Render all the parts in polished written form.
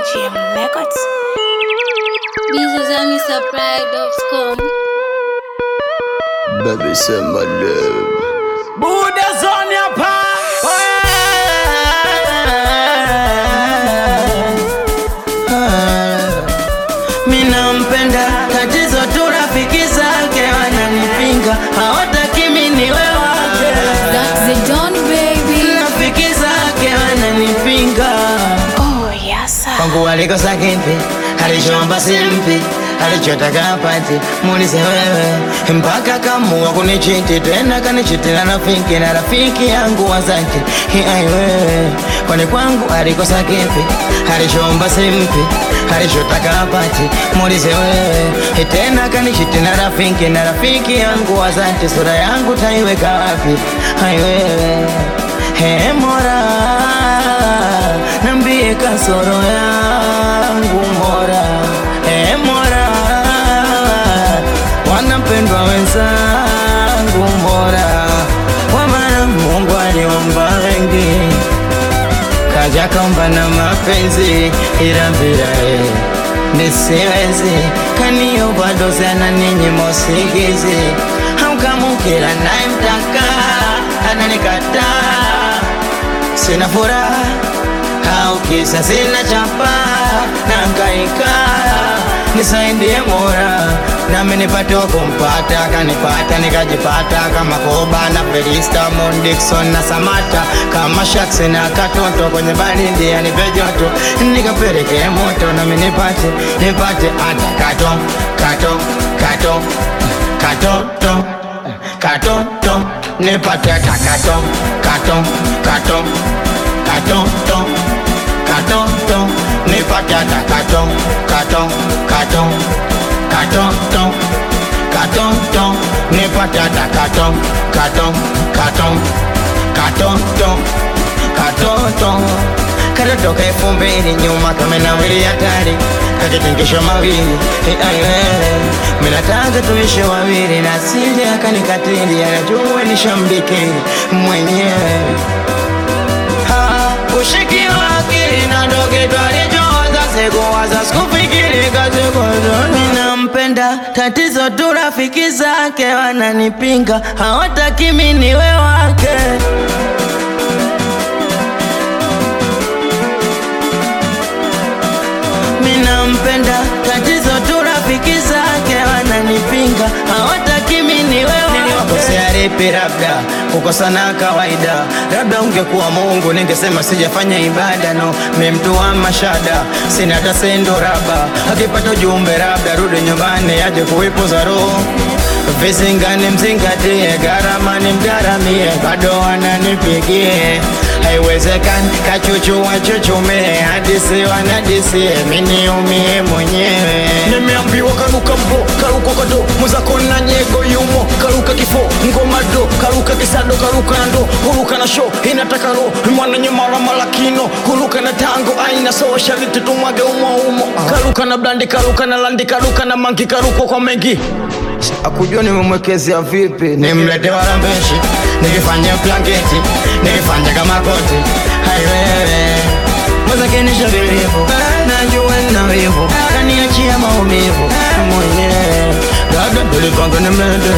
GM Records. BizozamiSupply.com. Baby, say my love. Buddha zone hapa. Mina mpenda, tatizo tu rafiki zake wananipinga, hawataki mimi niwe wake. That's the John baby. Rafiki zake wananipinga. Oh, yes. Kwangu walikosa kipi, alichoomba simpi, alichotaka apati, muulize wewe. Mpaka kamua kunichiti, tena kanichitila rafiki na rafiki yangu wazaki. Ai wewe, kwani kwangu alikosa kipi, alichoomba simpi, alichotaka apati, muulize wewe. Tena kanichiti na rafiki yangu wazaki. Sura yangu taiweka wapi? Ai wewe, Mola nambie kasoro yangu Mola, Mola wanapendwa wenzangu Mola, kwa maana Mungu aliomba wengi, kaja kaomba na mapenzi, ila bila nisiwezi, kaniomba dozi na ninyi mosigizi, hamkamukila naye mtaka ananikataa. Sina furaha au kisa sina chapa, nangaika nisaidie Mola, nami nipate kumpata. Kanipata nikajipata kama Koba na Felista, Mon Dixon na Samata, kama Shax na Katoto kwenye baridi anipe joto, nikapeleke moto nami nipate hata katoto nipate hata katoto nipate hata katoto nipate hata katoto katoka 2000 nyuma kama na wili hatari kakitengesho mawili. Minataka tuishe wawili na sije akanikatili, anajua nishambiki mwenyewe. Ushiki wakili na doge twalijoza, sikuwaza sikufikiri kazikozoni. Ninampenda, tatizo tu rafiki zake wananipinga, hawataki mimi niwe wake. Ninampenda, tatizo tu rafiki zake wananipinga, hawataki mimi niwe wake. Niliwakosea lipi? Labda kukosana kawaida, labda ungekuwa Mungu ningesema sijafanya ibada. No, mimi mtu wa mashada, sina hata sendo raba. Akipata ujumbe labda rudi nyumbani aje kuipoza roho. Visingani mzingatie, gharama ni mgaramie, bado wananipigie. Haiwezekani kachuchu wachuchume, hadisi wanadisie, mini umie mwenyewe. Nimeambiwa karuka mbo, karuka kodo, muzako na nyego yumo, karuka kifo, ngoma do, karuka kisado, karuka ndo, huruka na show, inataka ro, mwana nyumara malakino, huruka na tango, aina soa shariti tumwage umo. Karuka na blandi, karuka na landi, karuka na manki, karuka kwa mengi. Akujua nimemwekezea vipi, nimlete warambeshi, nikifanya blanketi, nikifanya kama koti. Hai wewe, mweza kenisha bilivu, najua nina wivu, kaniachia maumivu mwenyewe. Labda tulipanga nimlete,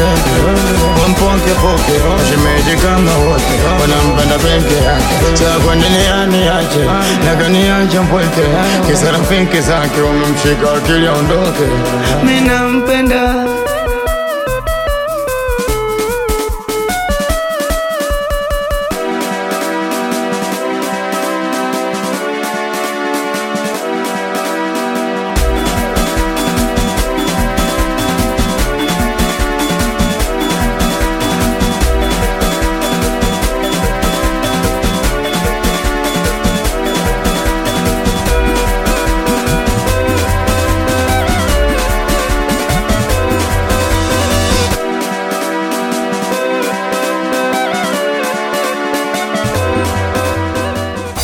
wamponke poke, shimeji kama wote, wanampenda peke yake. Sasa kwa nini aniache, na kaniacha mpweke, kisa rafiki zake wamemshika akili aondoke. Mimi nampenda.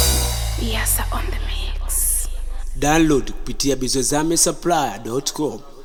Yes, on the mix. Download kupitia bizozamiSupply.com.